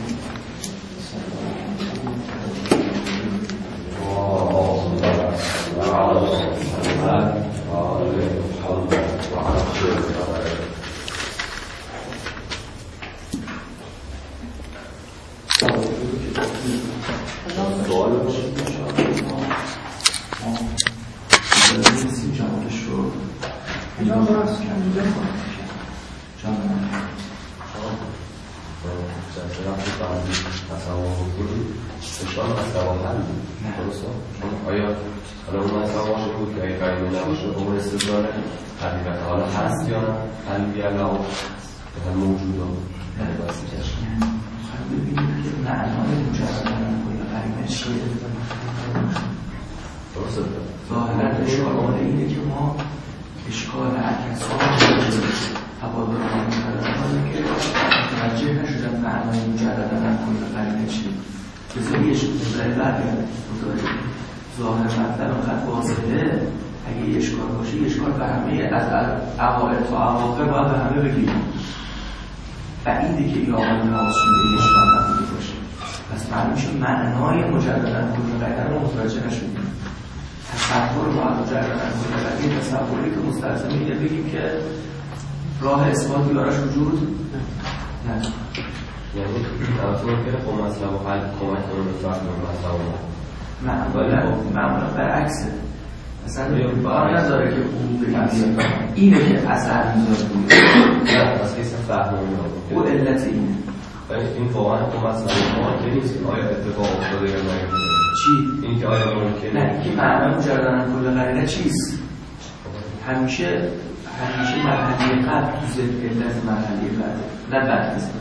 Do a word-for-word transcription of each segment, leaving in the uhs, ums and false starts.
اینه که اثر میذاره بود نه از کسی فهمونی او علت اینه این واقعا کمک نمی‌کنه که نیست آیا اتفاق افتاده یا نه چی؟ این که آیا ممکنه نه که معنی مجردن کل قرینه چیست؟ همیشه همیشه مرحله قبل تو ذکر علت مرحله بعد نه بعد از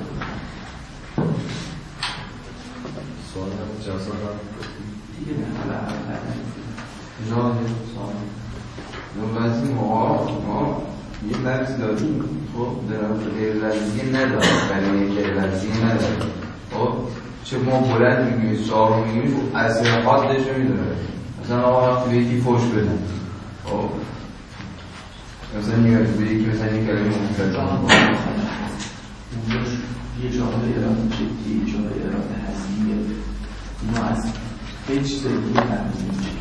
سوال هم جزا هم دیگه نه حالا جان سوال نوازی ما ما یه لفظ داریم خب در غیر لفظی نداره برای که لفظی نداره خب چه ما بلند میگیم سوال رو میگیم از حادش رو میدونه مثلا آقا وقتی به یکی فوش بدن خب مثلا میاد به یکی مثلا یک کلمه مفترضان یه جامعه ایران جدی یه جامعه ایران هزینه اینا از هیچ زندگی نمیدونیم چی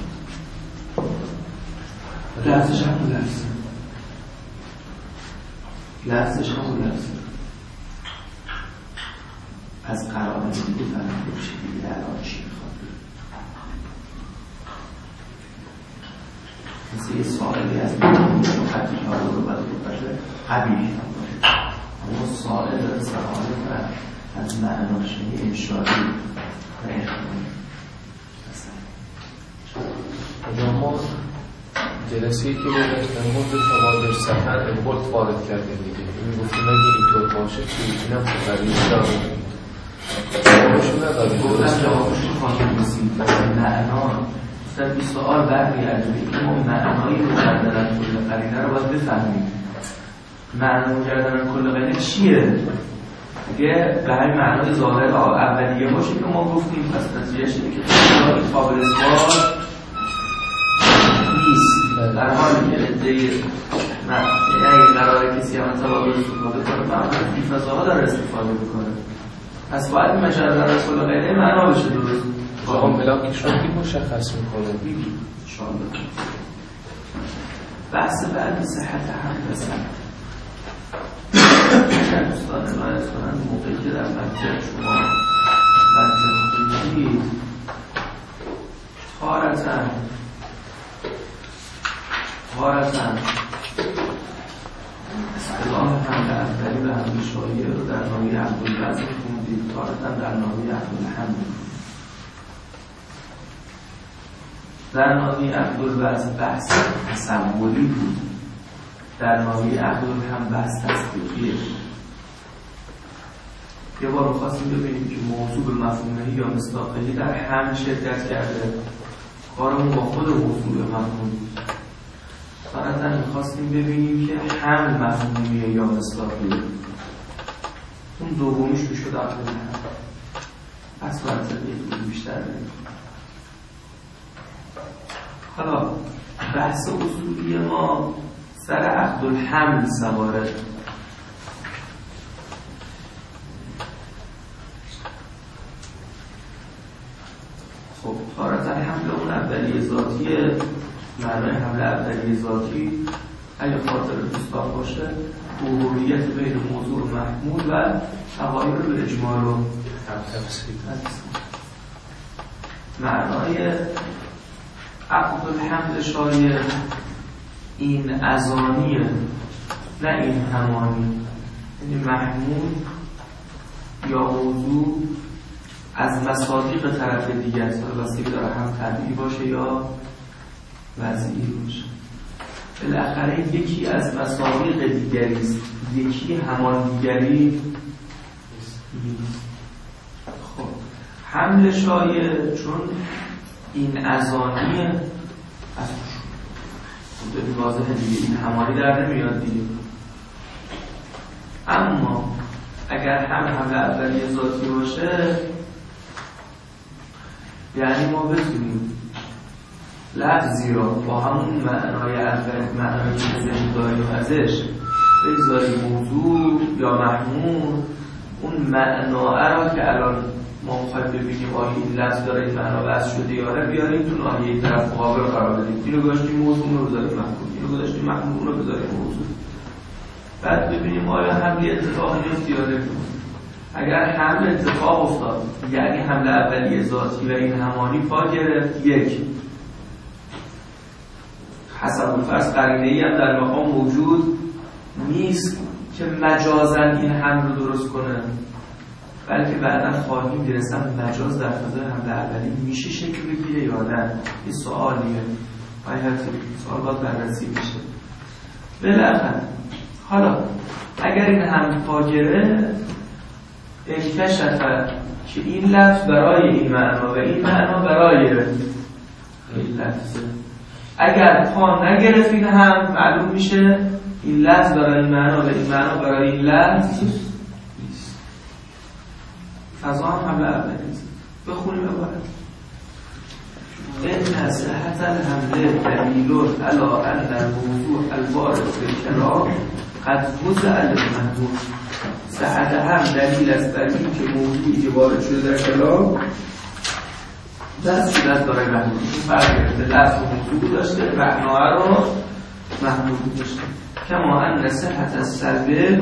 لفظش هم لفظ لفظش هم لفظ از قرآن دیگه فهمیده بشه دیگه الان چی میخواد مثل یه سائلی از مخطی ها رو باید بکنه قبیل هم باشه اما سائل داره سوال از معناشنی انشاری ریخ کنه اما ما جلسه‌ای که گذاشتن بود تبادر سفر امپورت وارد کردیم دیگه این گفتیم اگه اینطور باشه که اینم فقریه دارم جوابشون نداریم گفتن جوابشون خواهیم رسید معنا در این سوال برمیگرده که ما معنای مجردن کل قرینه رو باید بفهمیم معنای مجردن کل قرینه چیه؟ اگه به همین معنای ظاهر اولیه باشه که ما گفتیم پس نتیجهش اینه که این قابل اثبات نیست در حالی که ادعای یعنی اگه قراره کسی هم تبادل استفاده کنه معنای بیفضاها داره استفاده بکنه پس باید مجردن کل قرینه معنا بشه درست آقا ملاک این شروعی مشخص میکنه بگی انشاءالله بحث بعد صحت هم بسن دوستان باید کنن موقعی که در منطق شما منطق خوندید تارتن تارتن اصطلاح حمل اولی و حمل شایعه رو در نامی عبدالوزن خوندید تارتن در نامی عبدالحمد در نامی عبدالوزن بحث تصوری بود در نامی عبدالحمد بحث تصدیقیه یه بار خواستیم ببینیم که موضوع به مفهومهی یا مصداقهی در حمل شرکت کرده کارمون با خود موضوع به مفهوم فرضاً می‌خواستیم ببینیم که حمل مفهومیه یا مصداقیه اون دومیش میشد عبدالحمد پس منطقی یه بیشتر نمید حالا بحث اصولی ما سر عبدالحمد سواره تارة حمل اون اولیه ذاتی، معنای حمل اولیه ذاتی اگه خاطر دوستان باشه ظهوریت بین موضوع محمول و تغایر به اجمال رو تفسیر. معنای عقد الحمل شایع این ازانیه نه این همانی، یعنی محمول یا موضوع از مصادیق طرف دیگه است، واسه داره هم طبیعی باشه یا وضعی باشه. بالاخره یکی از مصادیق دیگری است، یکی همان دیگری نیست. خب حمل شایع چون این ازانیه از خود واضحه دیگه، این همانی در نمیاد دیگه. اما اگر هم حمل اولیه ذاتی باشه یعنی ما بتونیم لفظی را با همون معنای اول، معنایی که ذهن داریم ازش بگذاریم موضوع یا محمول، اون معناه را که الان ما می‌خوایم ببینیم آیا این لفظ داره این معنا وضع شده یا نه بیاریم تو ناحیه طرف مقابل قرار بدیم. اینو گذاشتیم موضوع رو بذاریم محمول، اینو گذاشتیم محمول رو بذاریم موضوع. بعد ببینیم آیا حمل اتفاق میفته یا نمیفته. اگر حمل اتفاق افتاد یعنی حمل اولیه ذاتی و این همانی پا گرفت، یک حسب الفرض قرینه‌ای هم در مقام موجود نیست که مجازاً این حمل رو درست کنه، بلکه بعدا خواهیم گرفتن مجاز در فضای حمل اولی میشه شکل بگیره یا نه. این سوالیه، باید سوال باید بررسی میشه. بالاخره حالا اگر این حمل پا گرفت انکشف که این لفظ برای این معنا و این معنا برای این لفظ، اگر پا نگرفت این هم معلوم میشه این لفظ برای این معنا و این معنا برای این لفظ نیست. فضا هم حمله اولی نیست. بخونیم عبارت ان صحت الحمله دلیل علی ان الموضوع الوارد فی الکلام قد وضع للمحمول. صحت هم دلیل است بر این که موضوعی که وارد شده در کلام دست به دست دارای محمول، این فرق گرفته لفظ و موضوع داشته، معناه رو محمول داشته. کما ان صحت السلب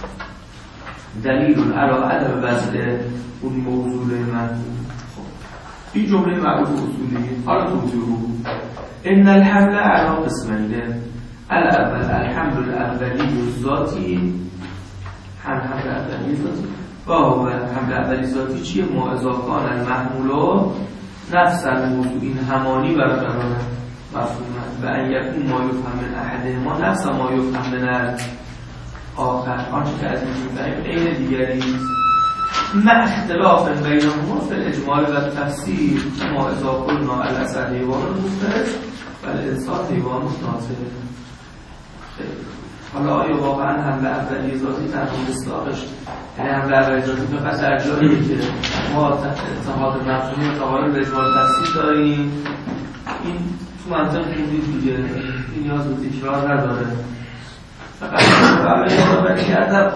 دلیل علی عدم وضع اون موضوع محمول. این جمله معروف اصولیه. حالا توضیح رو ان الحمل علی قسمین، الاول الحمل الاولی الذاتی، هم حمل اولی ذاتی و حمل اولی ذاتی چیه؟ ما اذا کان المحمول نفس الموضوع، این همانی برقرار مفهومه و ان یکون ما یفهم من احدهما نفس ما یفهم من آخر، آنچه که از این می‌فهمیم عین دیگری نیست. مع اختلاف بینهما فی الاجمال و تفسیر، ما اذا قلنا الاسد حیوان مفترس و الانسان حیوان ناطق. حالا آیا واقعا حمل اولیه ذاتی تنها مصداقش، یعنی حمل اولیه ذاتی فقط در جایی که ما اتحاد مفهومی و تغایر به اجمال تفسیر داریم، این تو منطق خوندید دیگه، این نیاز به تکرار نداره. فقط اولیه ذاتی کردم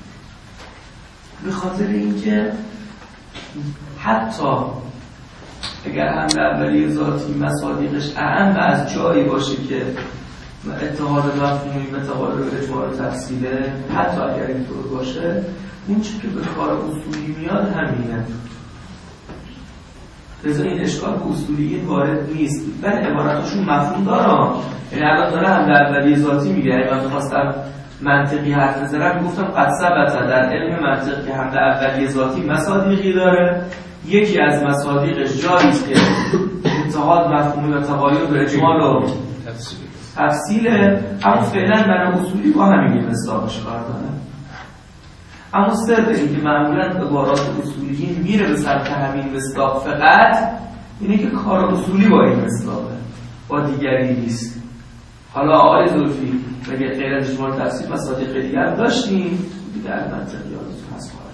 به خاطر اینکه حتی اگر حمل اولیه ذاتی مصادیقش اعم از جایی باشه که اتحاد مفهومی به تغایر به اجمال تفصیله، حتی اگر اینطور باشه اون چی که به کار اصولی میاد همینه. لذا این اشکال به اصولیین وارد نیست، ولی عبارتاشون مفهوم داره. یعنی الان داره حمل اولیه ذاتی میگه. یعنی من خواستم منطقی حرف بزنم میگفتم قد ثبت در علم منطق که حمل اولیه ذاتی مصادیقی داره، یکی از مصادیقش جایی که اتحاد مفهومی و تغایر به اجمال و تفصیله، اما فعلا برای اصولی با همین مصداقش کار داره. اما سر این که معمولا عبارات اصولیین میره به سمت همین مصداق فقط اینه که کار اصولی با این مصداقه، با دیگری نیست. حالا آقای زلفی مگه غیر از اجمال تفصیل مصادیق دیگر هم داشتیم دیگر منطقی یادتون هست خواهد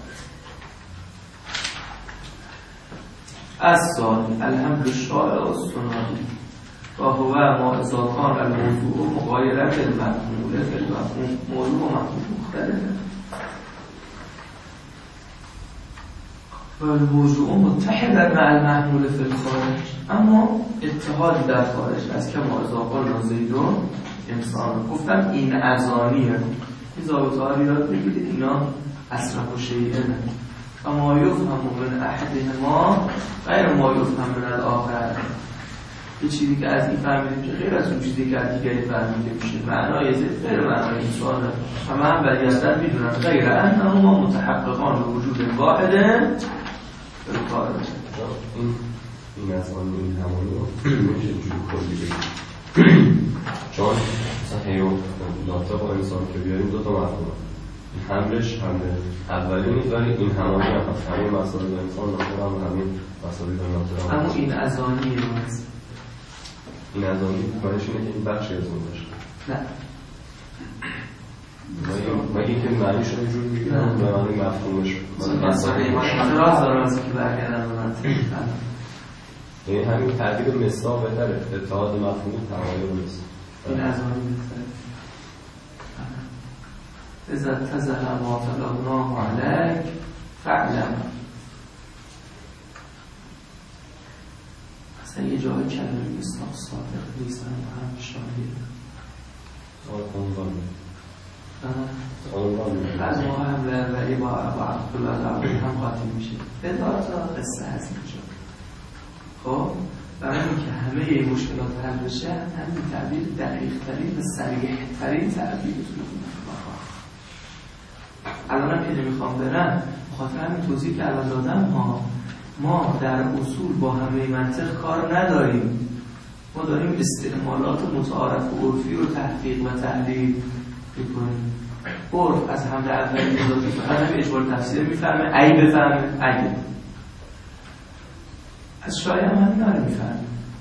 از ثانی الحمد الشارع و السنانی و هو ما اذا کان الموضوع مغایره بالمفهوم، بالمفهوم موضوع و مفهوم مختلفه. و فالموضوع متحدا مع المحمول فی الخارج، اما اتحادی در خارج از که معضاقان نازیدون انسان. گفتم این ازانیه، این ضابطه ها رو یاد بگیرید، اینا اصرف و شیئه نه. و ما یفهم من احدهما غیر ما یفهم من الاخر. یه چیزی که از این فهمیدیم که غیر از اون چیزی که از دیگری فهمیده میشه، معنای زد غیر معنای این سواله. و من بریدن میدونم غیر انه ما متحققان به وجود واحده بلکار این این از آن این همانی رو میشه جور کلی بگیم، چون مثلا هیرو لاتا با انسان که بیاریم دو تا مفهوم، این حملش حمله اولی نیست ولی این همانی هم هست، همین مسائل انسان لاتا هم همین مسائل لاتا هم اما این ازانی هست. این ازانی کارش اینه که این بخشی از اون باشه. نه مگه که معنی شده جور بگیرم به معنی مفهومش مثلا راز دارازی که برگردن رو یعنی همین تعبیر مثلا بهتره، اتحاد مفهومی تمایل نیست. این ازانی بهتره. اذا تزل ما طلبناه علیک فعلم. اصلا یه جای کلمه مصداق صادق نیست، هم شاهده عنوان عنوان از ما حمله ولی با عبدالله هم قاطی میشه. بدار تا قصه هست اینجا. خب برای اینکه همه این مشکلات حل بشه همین تعبیر دقیق ترین و صریح ترین تعبیرتون الان هم که نمیخوام برم بخاطر همین توضیح که الان دادم ها، ما در اصول با همه منطق کار نداریم، ما داریم استعمالات متعارف و عرفی رو تحقیق و تحلیل میکنیم. عرف از حمله اولی اضافی فقط همین اجبار تفسیر میفهمه، ای بفهمه اگه از شایع هم همین داره میفهمه.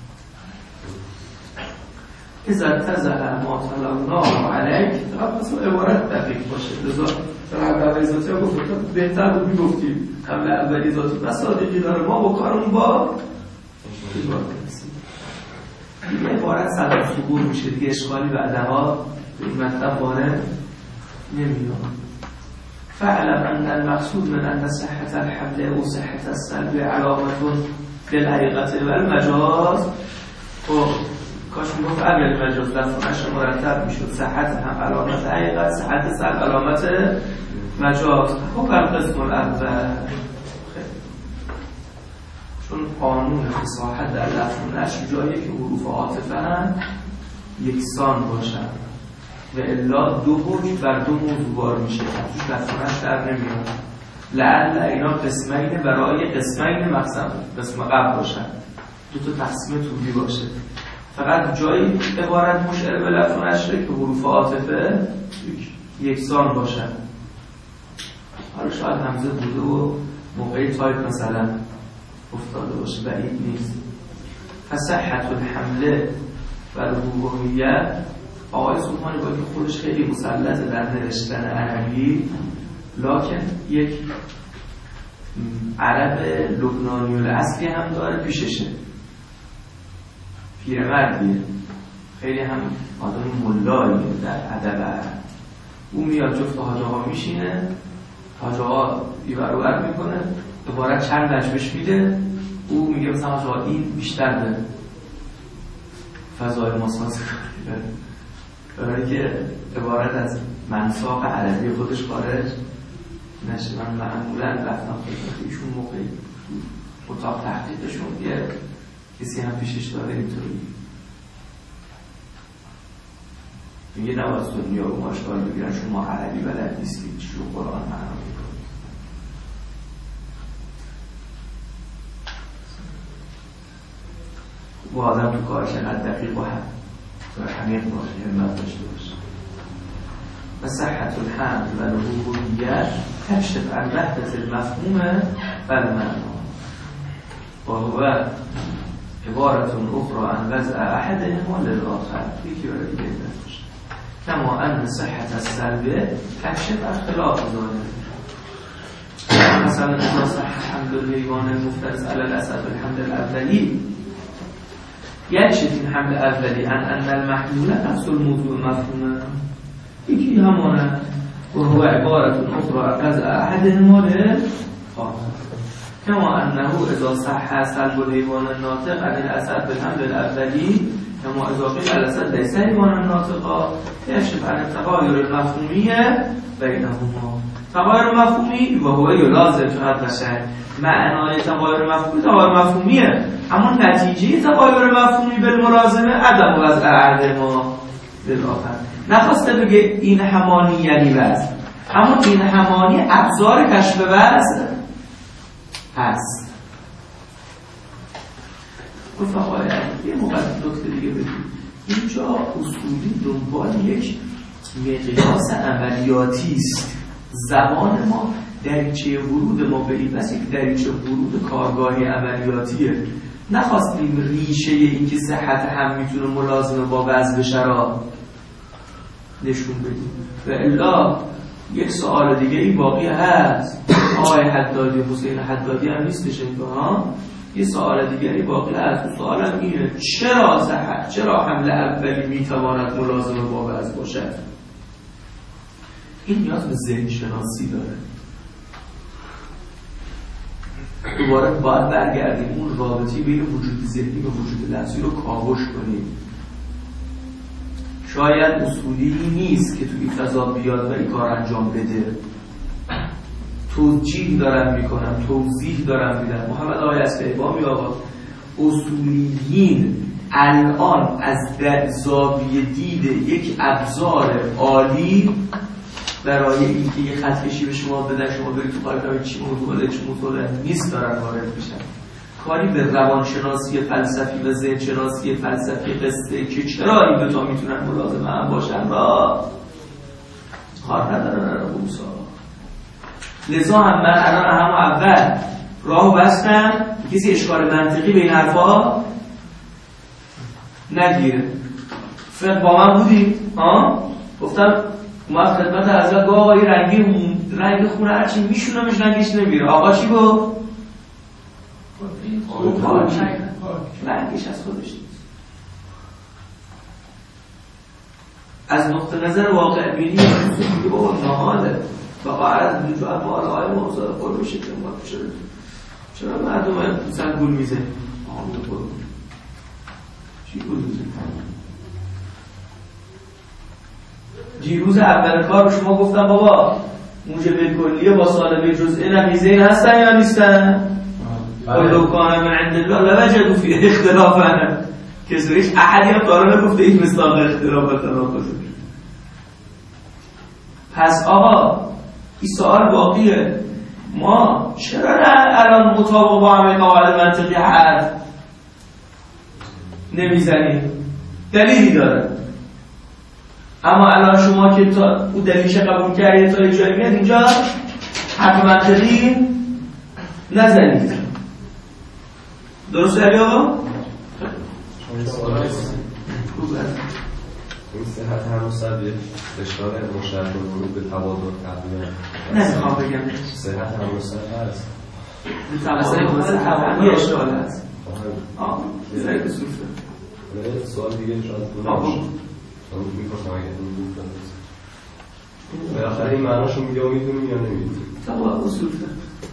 اذا تزل ما طلبناه علیک فقط مثل عبارت دقیق باشه. لذا فقط اولی ذاتی ها گفت بهتر بود میگفتیم حمله اولی ذاتی و صادقی داره، ما با کارمون با اجبار تفسیر دیگه عبارت صدر صبور میشه دیگه، اشکالی بعدها به این مطلب وارد نمیاد. فعلم ان المقصود من ان صحت الحمله و صحت السلب علامتون للحقیقت و المجاز. خب کاش میگفت اگر مجاز لفظش مرتب میشد، صحت هم علامت حقیقت، صحت سلب علامت مجاز. خب القسم الاول چون قانون فصاحت در لفظ و نشر جاییه که حروف عاطفه هم یکسان باشن و الا دو حکم بر دو موضوع بار میشه، توش لفظ و نشر در نمیاد. لعل اینا قسمین برای قسمین مقسم قسم قبل باشن، دو تا تقسیم طولی باشه. فقط جایی عبارت مشعر به لفظ و نشره که حروف عاطفه یکسان باشن. حالا شاید همزه بوده و موقعی تایپ مثلا افتاده باشه، بعید نیست. فصحت الحمله و الربوبیت آقای سبحانی با که خودش خیلی مسلطه در نوشتن عربی، لکن یک عرب لبنانی الاصلی هم داره پیششه، پیرمردیه، خیلی هم آدم ملاییه در ادب عرب. او میاد جفت حاجه ها میشینه، حاجه ها ایور و بر میکنه، عبارت چند لجبش میده، او میگه مثلا حاجه ها این بیشتر به فضای ماساز کنه، برای که عبارت از منساق عربی خودش خارج نشه. من معمولا رفتم خیلی ایشون موقعی اتاق تحقیقشون یه کسی هم پیشش داره اینطوری میگه نواز دنیا رو ماشکال بگیرن شما عربی بلد نیستید چی رو قرآن معنا میکنید. و آدم تو کارش انقدر دقیق و هم حمیق باشه، همت داشته باشه. و صحت الحمد و الربوبیت تکشف عن وحدت المفهوم و المعنا و هو عبارت اخرى عن وضع احدهما للآخر، یکی برای دیگه باشه. کما ان صحت السلب تکشف عن خلاف ذلك. مثلا اذا صح حمل الحیوان المفترس علی الاسد الحمل الاولی، یکشف این حمل اولی ان ان المحمول نفس الموضوع مفهومه، یکی همانه و هو عبارت اخرى عن وضع احدهما للآخر. کما انه اذا صح سلب الحیوان الناطق عن الاثر بالحمل الاولی کما اذا قیل الاثر لیس حیوان الناطقا یکشف عن التغایر المفهومی بینهما. تغایر مفهومی و هو یلازم تو حد بشه معنای تغایر مفهومی تغایر مفهومیه، اما نتیجه تغایر مفهومی بالملازمه عدم وضع عهد ما للآخر. نخواسته بگه این همانی یعنی وضع، اما این همانی ابزار کشف وضع هست. رفقا یه موقع نکته دیگه بگیم، اینجا اصولی دنبال یک مقیاس عملیاتی است. زبان ما دریچه ورود ما به این بس یک دریچه ورود کارگاهی عملیاتیه. نخواستیم ریشه این که صحت هم میتونه ملازمه با وضع بشرا نشون بدیم. و الا یک سوال دیگه این باقی هست. آقای حدادی حسین حدادی هم نیستش اینجا ها. یه سوال دیگری باقی هست. سوال هم اینه چرا صحت چرا حمله اولی میتواند ملازمه با وضع باشد؟ این نیاز به ذهن شناسی داره. دوباره باید برگردیم اون رابطی بین وجود ذهنی و وجود لفظی رو کاوش کنیم. شاید اصولی نیست که توی فضا بیاد و این کار انجام بده. توجیه دارم میکنم، توضیح دارم میدم. محمد آقای اسکیبا می آقا اصولیین الان از زاویه دید یک ابزار عالی برای اینکه یه خط کشی به شما بدن شما برید تو کار چی موضوع چی موضوع نیست دارن وارد میشن. کاری به روانشناسی فلسفی و ذهن شناسی فلسفی قصه که چرا این دوتا میتونن ملازم هم باشن را کار ندارن روسا. لذا هم من الان هم اول راهو بستم کسی اشکال منطقی به این حرفا نگیره. فقط با من بودی ها گفتم اومد خدمت حضرت گاه آقایی رنگی رنگ خونه هرچی میشونمش رنگش نمیره. آقا چی گفت؟ رنگش از خودش نیست. از نقطه نظر واقع بینی که بابا نهاله و قرار از بجوع مال آقای موضوع خود بشه که ما شده چرا مردم مثلا گول میزه آمده خود چی گول میزه؟ دیروز اول کار شما گفتم بابا موجب کلیه با سالبه جزئه نمیزین هستن یا نیستن؟ قلو کانه من عند الله لوجدو فی اختلافا کسی هیچ احدی هم داره نگفته این مصداق اختلاف و تناقضه. پس آقا این سوال باقیه ما چرا نه الان مطابق با همه قواعد منطقی حد نمیزنیم؟ دلیلی داره. اما الان شما که تا او دلیلش قبول کردید تا یک جایی میاد اینجا حرف منطقی نزنید. درست داری آقا؟ این صحت هم مصد اشکال مشترک ورود به تبادل تقریبا نمیخوام بگم صحت هم مصد هست مثلا صحت یه اشکال هست. آه زیر بسوفه سوال دیگه شاید کنم شاید میپرسم اگر این بود کنم بالاخره این معناشو میگه و میدونیم یا نمیدونیم طبعا بسوفه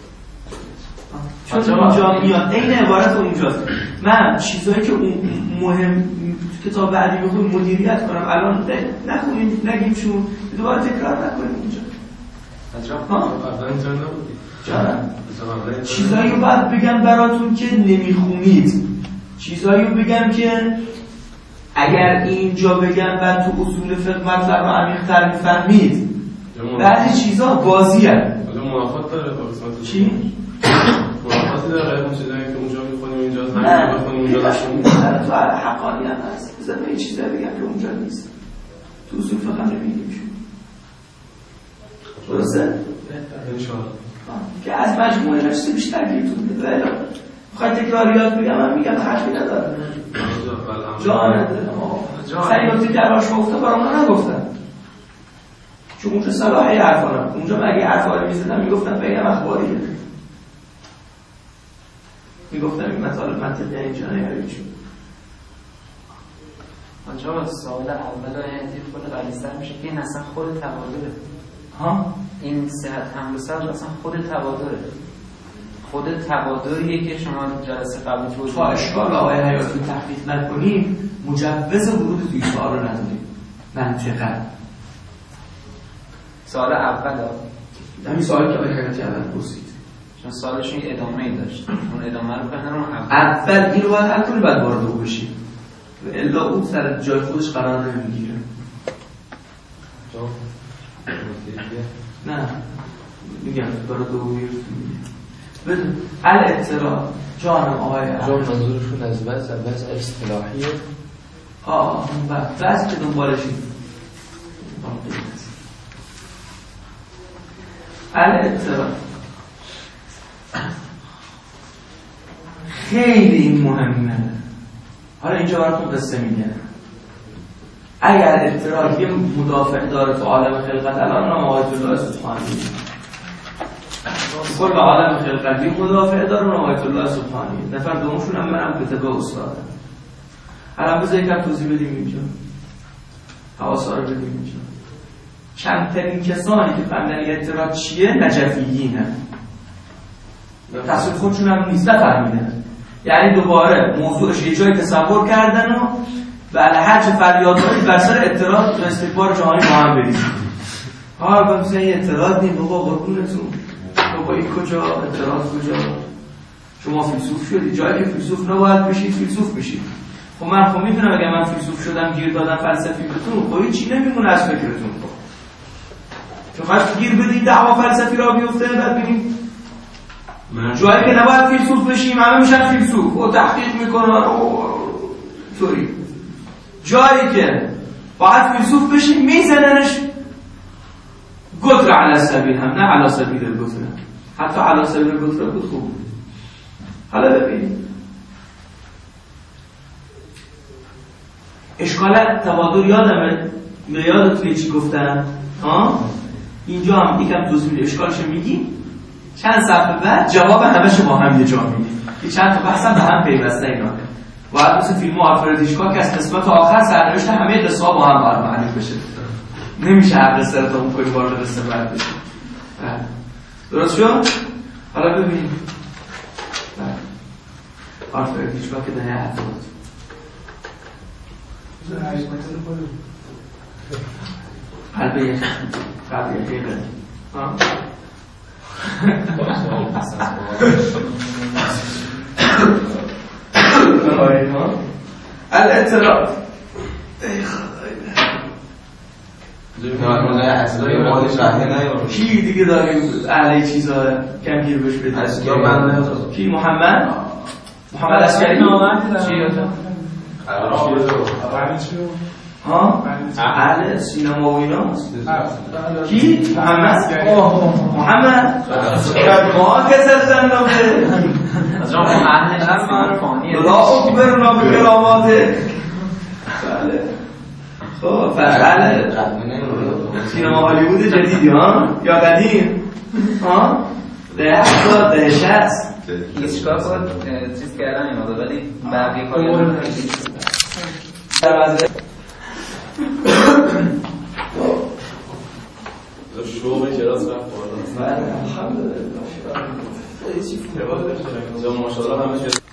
چون اونجا میاد این عبارت اونجاست. من چیزایی که اون مهم کتاب بعدی بخونیم مدیریت کنم الان نخونیم نگیم شون دوباره تکرار نکنیم اونجا جانم چیزایی رو باید بگم براتون که نمیخونید، چیزایی رو بگم که اگر اینجا بگم بعد تو اصول فقه مطلب رو عمیق‌تر میفهمید. بعضی چیزا بازی هست منافات داره با قسمت چی؟ منافاتی داره اون چیزایی که اونجا میخونیم اینجا همین بخونیم اونجا نشونیم تو حقانی هم هست. بذار به چیزایی بگم که اونجا نیست تو اصول فقه نمیگیم شون درسته؟ انشاءالله که از مجموعه نشته بیشتر گیرتون بده ولی بخواید تکراریات بگم من میگم حرفی ندارم جانه خیلی نکته که الان شما گفتم برامون نگفتم چون اونجا صلاحی حرفانم اونجا مگه حرفانی میزدم میگفتم بگم اخباریه میگفتم این مطالب منطقی اینجا نیارید شد آنجا با سوال اول آیتی خود غلیظ‌تر میشه که این اصلا خود تبادله ها؟ این صحت حمل و صحت اصلا خود تبادله خود تبادلیه که شما جلسه قبل توضیح تا اشکال آقای حیاتی تحقیق نکنیم مجوز ورود توی سوال رو نداریم. منطقه سال اول همین سوالی که آقای حیاتی اول پرسید چون سالشون یه ادامه ای داشت، اون ادامه رو بهنر اون اول این رو باید حل کنی بعد وارد او بشیم الا اون سر جای خودش قرار نمیگیره. نه میگم برای دومی بدون الاعتراض جانم آقای جان منظورشون از وضع وضع اصطلاحیه. آه وضع که دنبالشیم الاعتراض خیلی این مهمه. حالا اینجا براتون قصه میگم. اگر اعتراض یه مدافع داره تو عالم خلقت الان نام آیت الله سبحانی کل عالم خلقت یه مدافع داره نام آیت الله سبحانی نفر دومشون هم منم کتبه استادم. الان بذار یکم توضیح بدیم اینجا حواسا رو بدیم اینجا. کمترین کسانی که فهمیدن اعتراض چیه نجفیینه، تصویر خودشون هم نیست نفهمیدن. یعنی دوباره موضوعش یه جایی تصور کردن و بله هرچه فریاد کنید بر سر اعتراض و استکبار جهانی با هم بریزید. ها با مثلا یه اعتراض نیم بابا قربونتون بابا این کجا اعتراض کجا شما فیلسوف شدید جایی که فیلسوف نباید بشید فیلسوف بشید. خب من خب میدونم اگه من فیلسوف شدم گیر دادم فلسفی بهتون خب هیچ چی نمیمونه از فکرتون. خب چون خواست گیر بدید دعوا فلسفی را بیفته بعد ببینید جایی که نباید فیلسوف بشیم همه میشن فیلسوف و تحقیق میکنن و طوری جایی که باید فیلسوف بشیم میزننش گتر علی سبیل هم نه علی سبیل الگتر حتی علی سبیل الگتر بود خوب. حالا ببینید اشکال تبادل یادمه یادتونه چی گفتم ها اینجا هم یکم توضیح اشکالش میگیم چند صفحه بعد جواب همش با هم یه جا میگیم که چند تا بحث هم به هم پیوسته اینا باید مثل فیلم آلفرد هیچکاک از قسمت آخر سرنوشت همه قصه ها با هم باید معلوم بشه. نمیشه هر قصه رو تا اون کنی وارد قصه بعد بشه. درست شد؟ حالا ببینیم آلفرد هیچکاک دهه هفتاد قلب یک قلب یک قلب ها الاعتراض کی دیگه داریم اهل چیزا کم گیر بش بدیم کی محمد محمد عسکری چی ها اهل سینما و ایناست کی محمد محمد ما کسر زندم از جان اهل فانی لا اکبرنا به کراماته. بله خب اهل سینما هالیوود جدیدی ها یا قدیم ها ده هفتاد ده شصت هیچکاک رو چیز کردن اینا ولی بقیه کاری در وضعیت شوق کلاس رفت بالا. بله الحمدلله خیلی چی فوتبال داشتن ماشاءالله همه چیز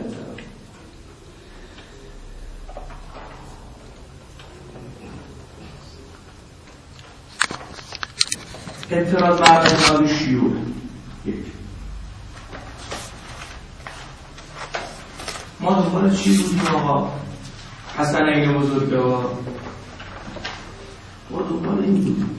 اعتراض بر انحصار شیوع یک ما دنبال چی بودیم آقا حسن این بزرگوار ما دنبال این بودیم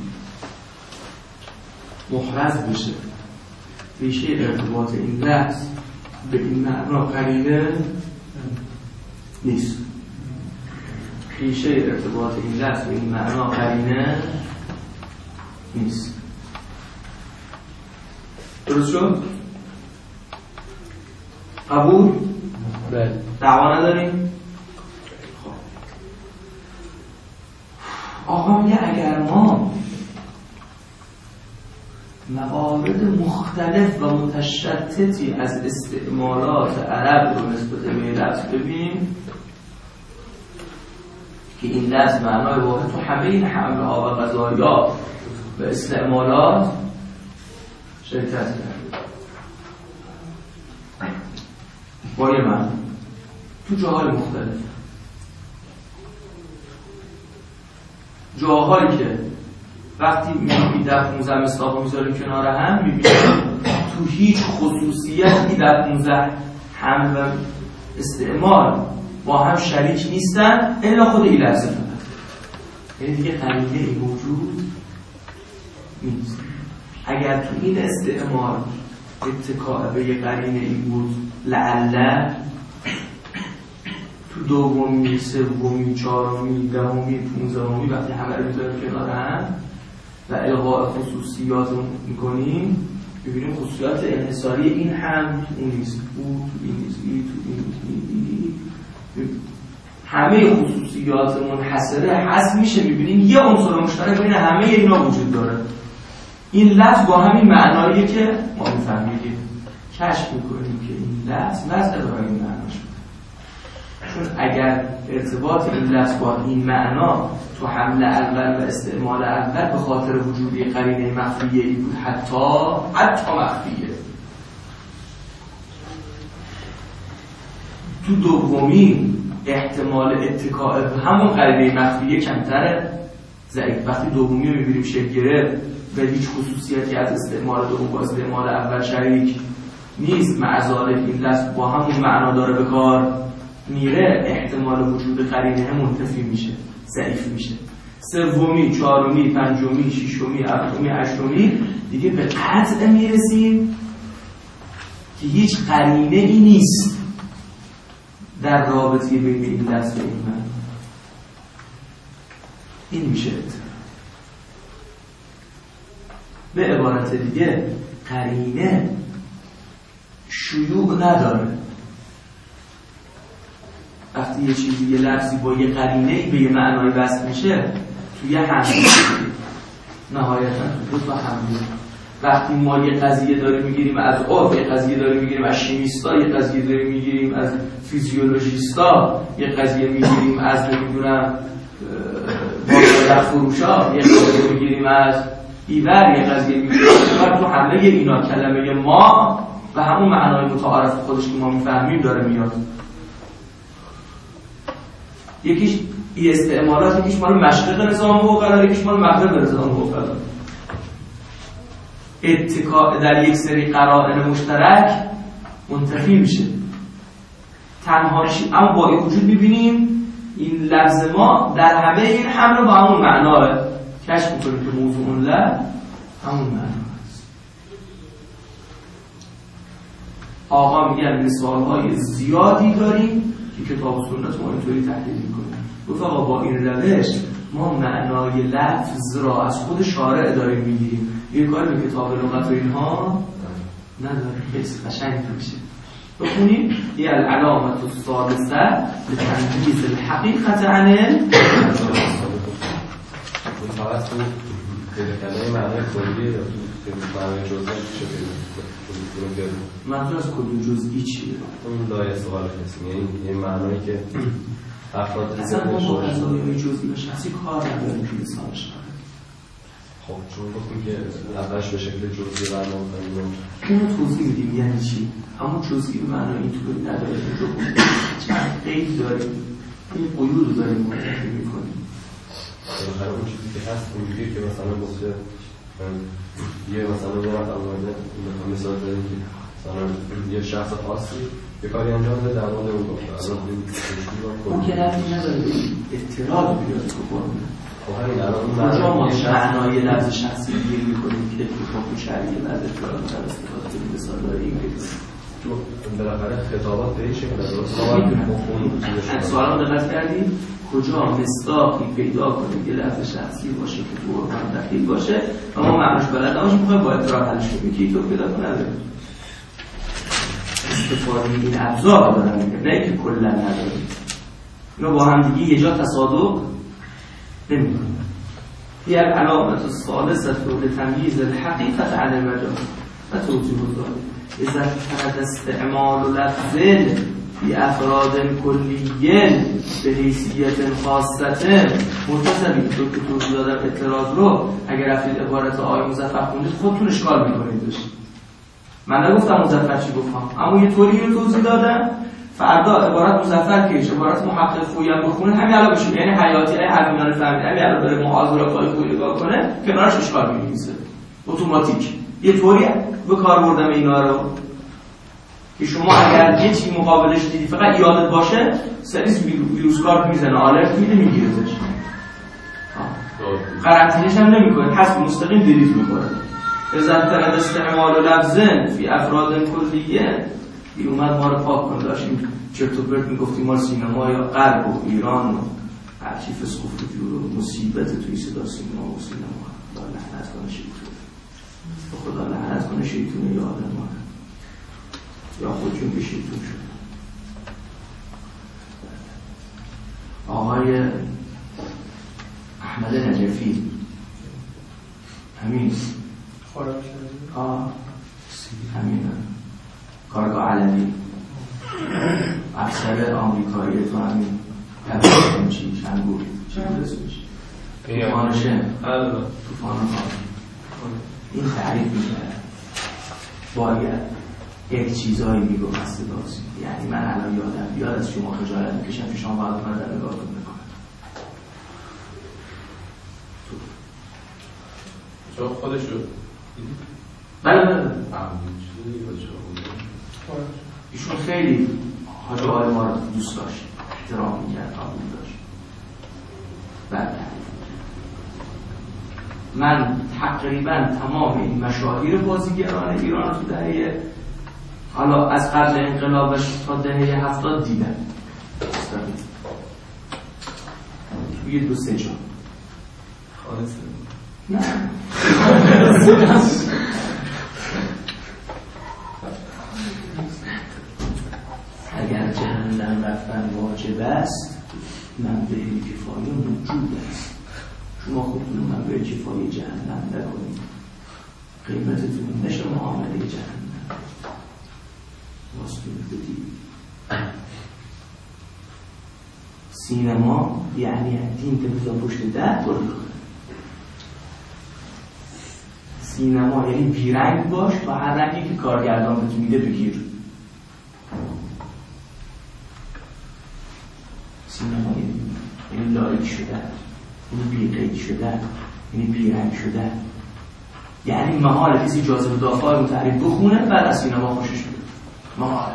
محرز بشه ریشه ارتباط این لفظ به این معنا قرینه نیست. ریشه ارتباط این لفظ به این معنا قرینه نیست. درست شد؟ قبول؟ بله. دعوا نداریم؟ خب آقا میگه اگر ما موارد مختلف و متشتتی از استعمالات عرب رو نسبت به این لفظ ببینیم که این لفظ معنای واحد تو همه این حمله ها و قضایا و استعمالات شرکت کرده با یه معنی تو جاهای مختلف. جاهایی که وقتی میبینی در پونزده مصداق رو میذاریم کنار هم میبینی تو هیچ خصوصیتی در پونزده هم و استعمال با هم شریک نیستن الا خود این لفظه فقط. یعنی دیگه قرینه این موجود نیست. اگر تو این استعمال اتکاء به یه قرینه این بود لعله، تو دومی، سومی، چهارمی، دهمی، پونزدهمی وقتی همه رو میذاریم کنار هم و الغاء خصوصیات رو میکنیم ببینیم خصوصیات انحصاری این هم تو اون نیست، او تو این نیست، ای تو این نیست، همه خصوصیات منحصره حذف میشه. میبینیم یه عنصر مشترک بین همه اینا وجود داره. این لفظ با همین معناییه که ما میفهمیم، کشف میکنیم که این لفظ لفظ داره این معناش. چون اگر ارتباط این لفظ با این معنا تو حمله اول و استعمال اول به خاطر وجودی قرینه مخفیه ای بود، حتی حتی مخفیه، تو دومی احتمال اتکاء به همون قرینه مخفیه کمتره، ضعیف. وقتی دومی رو میبینیم شکل گرفت و هیچ خصوصیتی از استعمال دوم با استعمال اول شریک نیست، معزال این لفظ با همون معنا داره به کار میره، احتمال وجود قرینه منتفی میشه، ضعیف میشه. سومی، چهارمی، پنجمی، ششمی، هفتمی، هشتمی دیگه به قطع میرسیم که هیچ قرینه ای نیست در رابطه بین این لفظ و این معنی. این میشه به عبارت دیگه قرینه شیوع نداره. وقتی یه چیزی، یه لفظی با یه قرینه‌ای به یه معنای وصل میشه توی یه حمله نهایتاً تو دو تا حمله. وقتی ما یه قضیه داریم میگیریم از عرف، یه قضیه داریم میگیریم از شیمیستا، یه قضیه داریم میگیریم از فیزیولوژیستا، یه قضیه میگیریم از نمیدونم بازار فروشا، یه قضیه میگیریم از ایور، یه قضیه میگیریم تو حمله اینا کلمه ما و همون معنای متعارف خودش که ما میفهمیم داره میاد. یکیش ای استعمالات، یکیش مال مشرق نظام وقلا، یکیش مال مغرب نظام وقلا. اتکاء در یک سری قرائن مشترک منتفی میشه. تنهاش اما با این وجود میبینیم این لفظ ما در همه این حمل با همون معنا کشف میکنیم که موضوع اون لفظ همون معنا هست. آقا میگن مثالهای زیادی داریم که کتاب و سنت ما اینطوری تحلیل میکنیم. گفت آقا با این روش ما معنای لفظ را از خود شارع داریم میگیریم، یه کاری به کتاب لغت و اینها نداریم. بس قشنگ میشه. بخونیم یه العلامت الثالثه لتنجیز الحقیقت عن المجاز. فقط تو کلمه معنای کلی یا تو معنای جزئی چه پیدا؟ منظور از کلی جزئی چیه؟ اون لایه سوال هست، یعنی یه معنایی که افراد اصلا ما با قضایای جزئی و شخصی کار نداریم که مثالش کنیم. خب چون گفتیم که اولش به شکل جزئی برنامه کنیم اونو توضیح میدیم یعنی چی؟ همون جزئی به معنای اینطوری نداره که چند قید داریم، این قیود رو داریم منتفی میکنیم. بالاخره اون چیزی که هست اونجوری که مثلا گفته یه مثلا یه نفر اومده مثال داریم که مثلا یه شخص خاصی یه کاری انجام بده در مورد اون گفته اون که رفتی نداره اطلاع بیاد که کنه. خب همین الان اون کجا ما معنای لفظ شخصی گیر میکنیم که اتفاق شرعی لفظ اطلاع در استفاده کنیم مثال داریم تو بالاخره خطابات به این شکل درست باید سوالم دقت کردیم کجا مصداقی پیدا کنیم که لفظ شخصی باشه که تو عرف دخیل باشه و ما معناش بلد نباشیم میخوایم با اطلاع حلش کنیم که اینطور پیدا کنه نداریم. استفاده این ابزار دارن میگه نه که کلا نداریم. اینا با هم دیگه یه جا تصادق نمی‌کنه. هي العلامة الثالثة لتمييز الحقيقة عن المجاز وتوضيح ذلك إذا كان استعمال لفظ بأفراد كليين بحیثیت خاصة متصل به طور که توضیح دادم اعتراض رو اگر رفتید عبارت آیه مظفر خوندید خودتون اشکال میکنید بشید. من نگفتم مظفر چی گفتم، اما یه طوری رو توضیح دادم فردا عبارت مظفر که عبارت محقق خویی هم بخونه همین الان بشه، یعنی حیاتی ای هر میان فهمید همین الان بره معاذ پای خویی نگاه کنه کنارش اشکال می‌نویسه اتوماتیک. یه طوری به کار بردم اینا رو که شما اگر یه چی مقابلش دیدی فقط یادت باشه سریس ویروس کارت میزنه، آلرت میده، میگیرتش، قرنطینه‌ش هم نمی‌کنه، حذف مستقیم دیلیت می‌کنه. اذا ترد استعمال لفظن فی افراد کلیه ای اومد ما رو پاک کنه، داشتیم چرت و پرت میگفتیم ما سینما یا غرب و ایران و هرچی فسق و فجور و مصیبت توی صدا سینما و سینما. خدا لعنت کنه شیطون، خدا لعنت کنه شیطون یا آدم ها یا خودشون که شیطون شد. آقای احمد نجفی همین خورم شده آه همین کارگاه علمی اکثر آمریکایی تو همین همین چی شنگوری چی بود اسمش توفان شم توفان خواهد این تعریف میکنه باید یک چیزایی میگو هسته دازی، یعنی من الان یادم بیاد از شما خجالت میکشم که شما باید من در نگاه کنم چون خودشو بله بله ایشون خیلی حاجه های ما رو دوست داشت، احترام میکرد، قبول داشت. بله من تقریبا تمام این مشاهیر بازیگران ایران تو دهه حالا از قبل انقلابش تا دهه هفتاد دیدم توی دو سه جا خالصه نه اگر جهنم رفتن واجب است من به کفایه موجود است، شما خودتون من به کفایه جهنم نکنید، قیمتتون نشه معامله جهنم واسطون بدید. سینما یعنی دین که بزا پشت در برد، سینما یعنی بیرنگ باش و هر رنگی که کارگردان بهت میده بگیر. سینما یعنی لایک شدن، یعنی بیقید شدن، یعنی بیرنگ شدن، یعنی محال کسی جاذبه دافای متحرک بخونه بعد از سینما خوشش میاد، محال.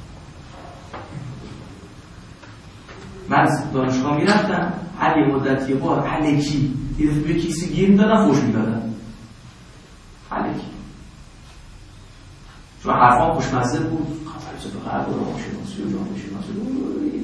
من از دانشگاه میرفتم هر یه مدت یه بار الکی یه دفعه به کسی گیر میدادم فوش میدادم الکی، چون حرفان خوشمزه بود، فلسفه غرب و روانشناسی و جامعه شناسی.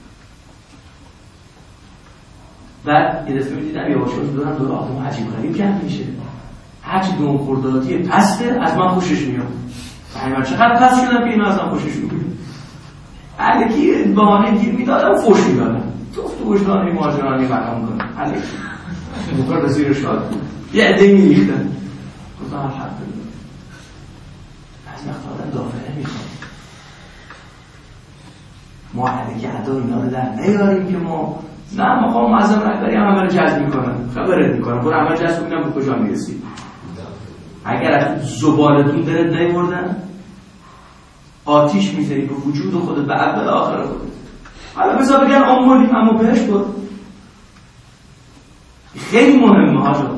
بعد یه دفعه میدیدم یواشاش دارم دور آدم عجیب غریب کم میشه، هرچی دون خوردادی پسته از من خوشش میاد، من چقدر پس شدم که اینو از من خوشش میاد، الکی بهانه گیر میدادم فوش میدادم تو تو وجدان این ماجرانی مقام کنم الکی موقع رسیر شاد بود یه عده میریختن گفتم الحمدلله. از وقت آدم دافعه میخواد ما الکی ادا اینا رو در نیاریم که ما نه مقام معظم رهبری هم عمل جذب میکنن، خبرت میکنن برو عمل جذب ببینم به کجا میرسی. اگر از زبالتون دلت نیوردن آتیش میزنی به وجود خودت به اول آخر خودت. حالا بذار بگن آمولی اما بهش برو، خیلی مهمه حاجا.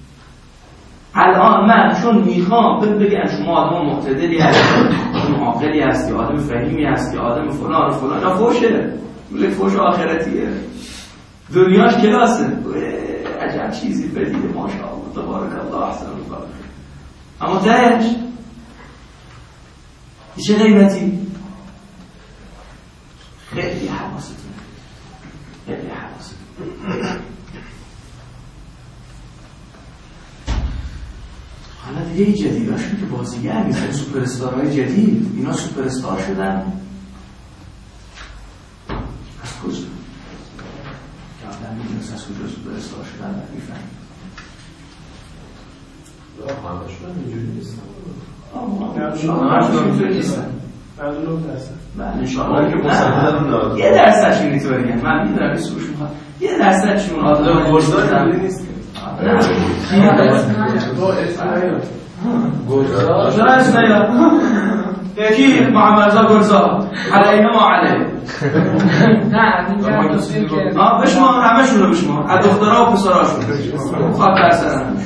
الان من چون میخوام بگن شما آدم معتدلی هستی، آدم عاقلی هستی، آدم فهیمی هستی، آدم فلان و فلان، اینا فوشه، ولی فوش آخرتیه، دنیاش کلاسه، عجب چیزی بدیده ماشاءالله تبارک الله احسن الخالقین. اما تهش چه قیمتی؟ خیلی حواستون خیلی حواستون. حالا دیگه جدیداشون که بازیگر نیستن، سوپر استارهای جدید، اینا سوپر استار شدن از کجا؟ که آدم میدونست از کجا سوپر استار شدن و میفهمید. همشون اینجوری نیستن. همشون اینجوری نیستن. نه انشاءالله که مصدقاً یه درصدش اینطوریه، من میدونم که سوش میخواد یه درصدشون آدم ورزدار اینجوری نیست. نه گلزار کجا هست نیا؟ یکی محمد رضا گلزار علیه ما علیه نه اینجا دوستیم که آه بشما همه شون رو بشما از دخترها و پسرهاشون خواهد برسن همه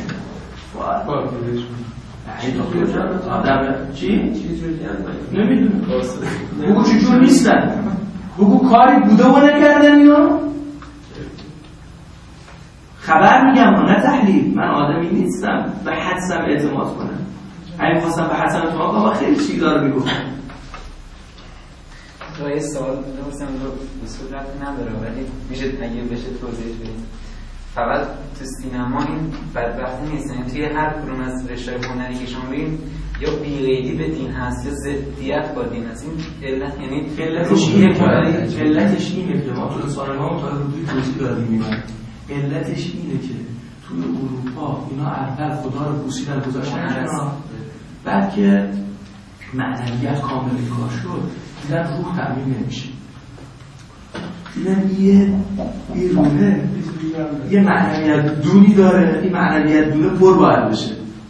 این دختر جان آدم چی؟ نمیدونم بگو چجور نیستن بگو کاری بوده و نکردن یا خبر میگم نه تحلیل من آدمی نیستم به حدسم اعتماد کنم اگه خواستم به حدسم اعتماد کنم خیلی چیز داره میگفتم تو یه سوال بوده بسیم به صورت نداره ولی میشه اگه بشه توضیح بدیم فقط تو سینما این بدبختی نیست یعنی توی هر کدوم از رشته‌های هنری که شما ببین یا بی‌قیدی به دین هست یا ضدیت با دین هست این علت یعنی علتش اینه که علتش اینه که ما تو سال‌ها تا روی توضیح دادیم اینا علتش اینه که توی اروپا اینا اول خدا رو بوسیدن گذاشتن بعد که معنویت کامل کار شد دیدن روح تأمین نمیشه دیدن یه یه روحه یه معنویت دونی داره این معنویت دونه پر باید بشه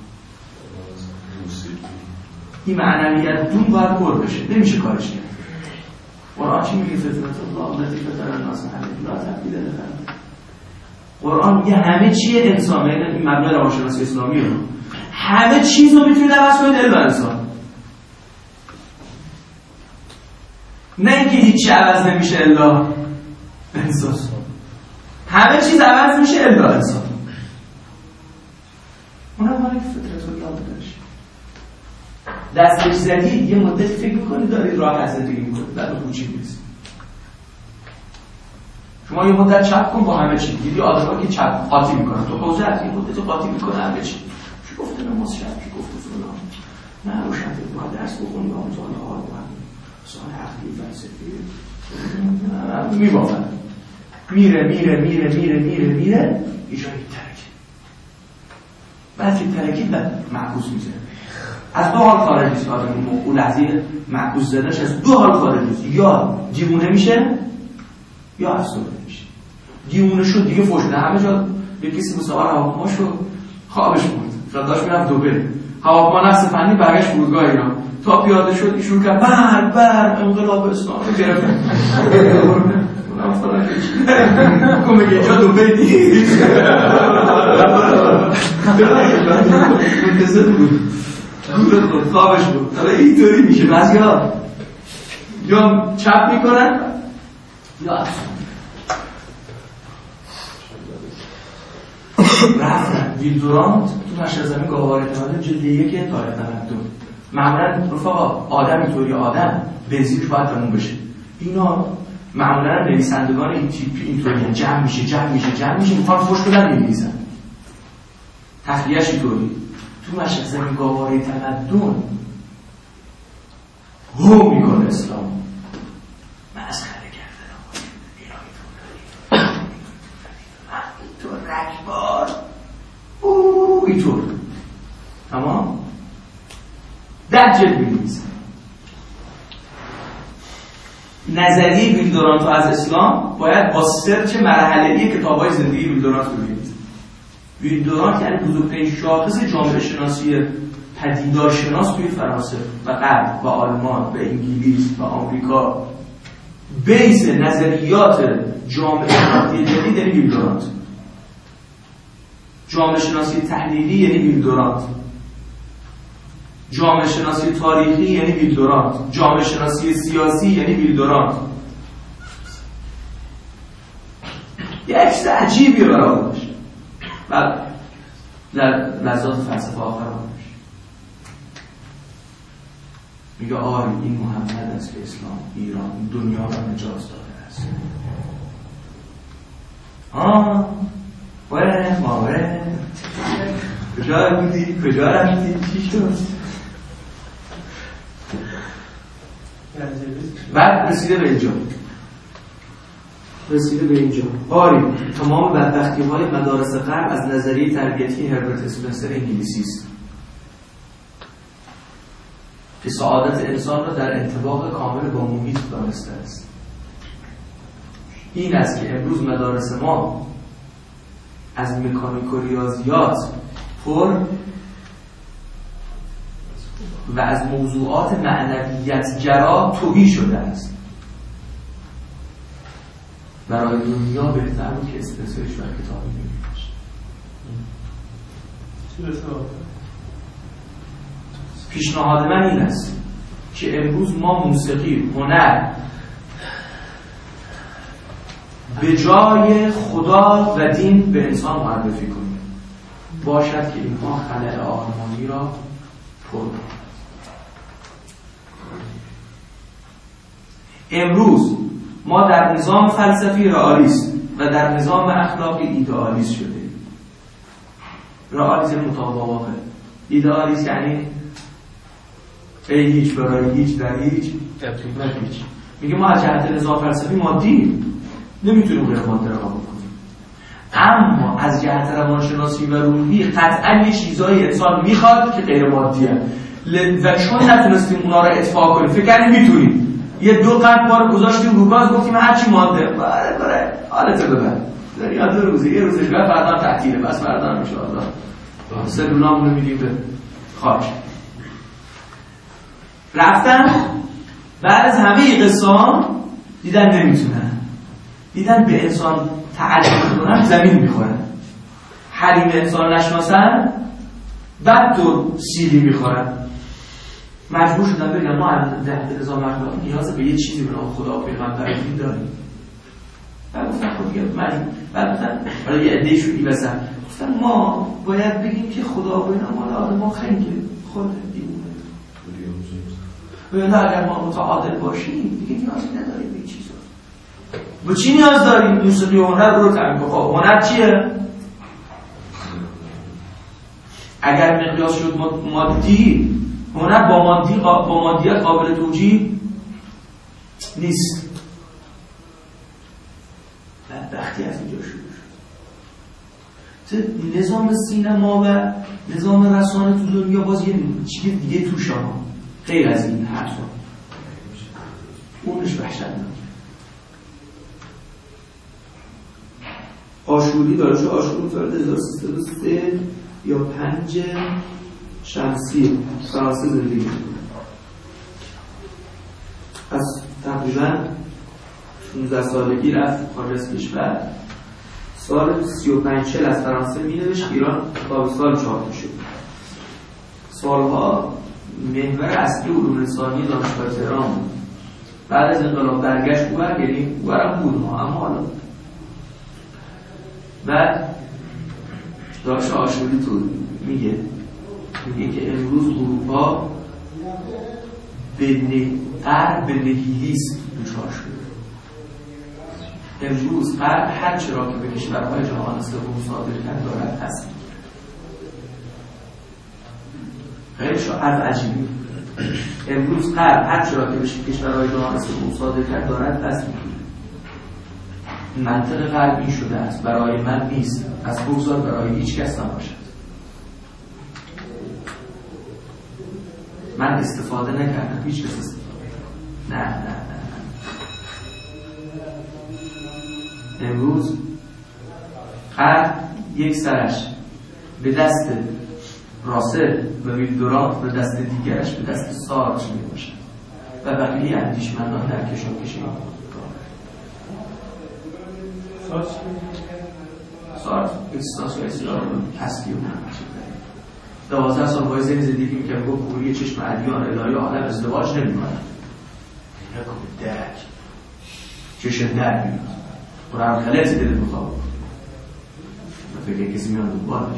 این معنویت دون باید پر بشه نمیشه کارش کرد قرآن چی میگه فطرت الله التي فطر الناس علیها لا تبدیل لخلق قرآن میگه همه چیه انسان این مبنای روانشناسی اسلامی رو همه چیز رو میتونید عوض کنید الا انسان نه اینکه هیچی عوض نمیشه الا انسان همه چیز عوض میشه الا انسان اونم مالی فطرت الله بودنش دستش زدید یه مدت فکر میکنید دارید راه زندگی میکنید بعد به کوچی میرسید شما یه مدت چپ کن با همه چی دیدی آدم‌ها که چپ قاطی میکنن تو حوزه یه مدت قاطی میکنه همه چی چی گفته نماز شب چی گفته فلان نه روشن باید درس بخونی با مطالعه ها با سال عقلی فلسفی میبافن میره میره میره میره میره میره یه جایی ترکه بعد که ترکید بعد معکوس میزنه از دو حال خارج نیست آدم اون لحظه معکوس زدنش از دو حال خارج نیست یا دیوونه میشه یا افسرده میشه دیوونه شد دیگه فوش بده همه جا به کسی مسابقه هواپیما شد خوابش بود شاید داشت میرفت دوبه هواپیما نفس فنی برگشت فرودگاه ایران تا پیاده شد ایشون کرد بر بر انقلاب اسلام رو گرفت اونم فرا کشید کمه که اینجا دوبه نیست منتظر بود دورت بود خوابش بود حالا اینطوری میشه بعضی ها یا چپ میکنن یا افسرده رفتن ویلدورانت تو نشر زمین گاهواره تمدن جلد یک تاریخ تمدن معمولا رفاقا آدم اینطوری آدم بنزینش باید تموم بشه اینا معمولا نویسندگان این تیپی اینطوری جمع میشه جمع میشه جمع میشه میخوان فوش بدن نمی‌نویسن تخلیه‌اش اینطوری تو نشر زمین گاهواره تمدن هو میکنه اسلام مسخره رکبار اوه اینطور تمام ده جلد می‌نویسن نظریه ویلدورانت از اسلام باید با سرچ مرحله‌ای کتاب‌های زندگی ویلدورانت ببینید ویلدورانت یعنی بزرگترین شاخص جامعه شناسی پدیدارشناس توی فرانسه و غرب و آلمان و انگلیس و آمریکا بیس نظریات جامعه شناسی جدید یعنی ویلدورانت جامعه شناسی تحلیلی یعنی ویلدورانت جامعه شناسی تاریخی یعنی ویلدورانت جامعه شناسی سیاسی یعنی ویلدورانت یه عکس عجیبی برای باشه بعد لذات فلسفه آخر باشه میگه آری این محمد است که اسلام ایران دنیا را نجات داده است آه وره ماوره کجا بودی؟ کجا رفتی؟ چی شد؟ بعد رسیده به اینجا رسیده به اینجا آری تمام بدبختی های مدارس غرب از نظریه تربیتی هربرت اسپنسر انگلیسی است که سعادت انسان را در انطباق کامل با محیط دانسته است این است که امروز مدارس ما از مکانیک و ریاضیات پر و از موضوعات معنویت گرا تهی شده است. برای دنیا بهتر بود که اسپرسویش و کتابی نمی‌نوشت. پیشنهاد من این است که امروز ما موسیقی، هنر به جای خدا و دین به انسان معرفی کنیم، باشد که اینها خلأ آرمانی را پر کند. امروز ما در نظام فلسفی رئالیسم و در نظام اخلاقی ایدئالیسم شده. رئالیسم مطابقه، ایدئالیسم یعنی ای هیچ برای هیچ در هیچ در هیچ. میگه ما از جهت نظام فلسفی مادی نمیتونیم غیر ماده را قبول کنیم، اما از جهت روانشناسی و روحی قطعا یه چیزایی انسان میخواد که غیر مادیه و چون نتونستیم اونا رو اطفاء کنیم فکر کنیم میتونیم. یه دو قرن بار گذاشتیم رو گاز گفتیم هرچی ماده بره بره حالت ببر در یاد دو روزه یه روزه شبه فردا تعطیله بس فردا ان شاء الله سلولامون رو میدیم به خاک. رفتن بعد از همه قصه دیدن نمیتونن، دیدن به انسان تعلق کنن زمین میخورن، حریم انسان نشناسن بعد تو سیلی میخورن. مجبور شدن بگن ما از ده نظام اخلاقی نیاز به یه چیزی به نام خدا و پیغمبر داریم. بعد گفتن خب دیگه من بعد گفتن برای یه عده‌ای شدی وسط گفتن ما باید بگیم که خدا به نام آدم خنگه خود دیونه و اگر ما متعادل باشیم دیگه نیازی نداریم به این چیزا. به چی نیاز داریم؟ موسیقی و هنر رو تعریف کن. خب هنر چیه؟ اگر مقیاس شد مادی، هنر با مادی با مادیت قابل توجیه نیست. بدبختی از اینجا شروع شد. نظام سینما و نظام رسانه تو دنیا باز یه چیز دیگه توش ها غیر از این حرفا اونش وحشتناکه. آشوری داره، آشوری سال هزار و سیصد و سه یا پنج شمسی فرانسه زندگی می‌کنه. از تقریبا شانزده سالگی رفت خارج از کشور. سال سی و پنج چهل از فرانسه می‌نوشت ایران تابستان چاپ می‌شد. سالها محور اصلی علوم انسانی دانشگاه تهران بود. بعد از انقلاب برگشت اونور، یعنی اونورم بود ما، اما حالا بعد داشت آشوری تو میگه میگه که امروز اروپا به غرب به نهیلیسم دچار شده. امروز غرب هر چرا که به کشورهای جهان سوم صادر کرد دارد هست. خیلی شاید عجیبی امروز غرب هر چرا که به کشورهای جهان سوم صادر کرد دارد هست. منطق غرب این شده است برای من نیست، از بگذار برای هیچ کس نباشد. من استفاده نکردم، هیچ کس استفاده نه نه نه نه. امروز غرب یک سرش به دست راسل و ویلدورانت و دست دیگرش به دست سارتر می باشد و بقیه اندیشمندان در کشاکش این سارتر اکستانسیالیسم اصلی و دوازده سال باید زنی زندگی میکنم گفت کوری چشم ادیان الهی عالم ازدواج نمیکنم نکن درک چشم درک میکنم برای هم خلص دیده بخواب من فکر کسی میان دنبالش.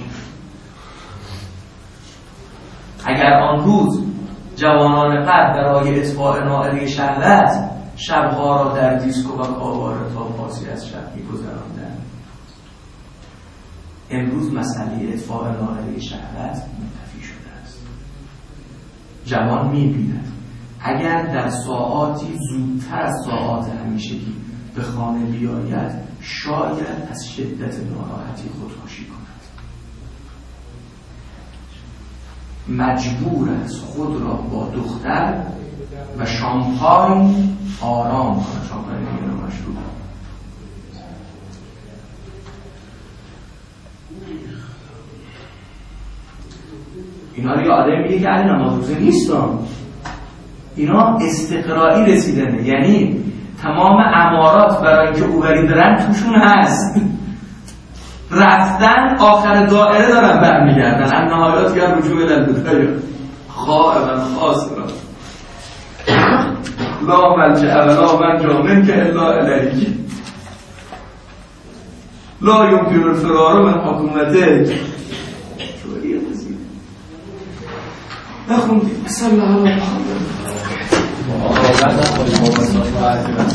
اگر آن روز جوانان قد برای اطفاء نائله شهوت شبها را در دیسکو و کاواره تا پاسی از شب می‌گذراندند، امروز مسئله اطفاء نائله شهوت منتفی شده است. جوان می‌بیند اگر در ساعاتی زودتر از ساعات همیشگی به خانه بیاید شاید از شدت ناراحتی خودکشی کند. مجبور است خود را با دختر و شامپاین آرام کند. شامپاین میگن مشروب. اینا رو یه آدم میگه که علی نماز روزه نیستم، اینا استقرایی رسیدنه، یعنی تمام امارات برای اینکه اوبری دارن توشون هست، رفتن آخر دائره دارن برمیگردن، ان نهایات یا رجوع الالبدایا خائبا خاسرا لا ملجأ ولا منجا منک الا الیک لا یمکن الفرار من حکومتک. شوریه تزید نخوندیم صلی الله علیه و سلم.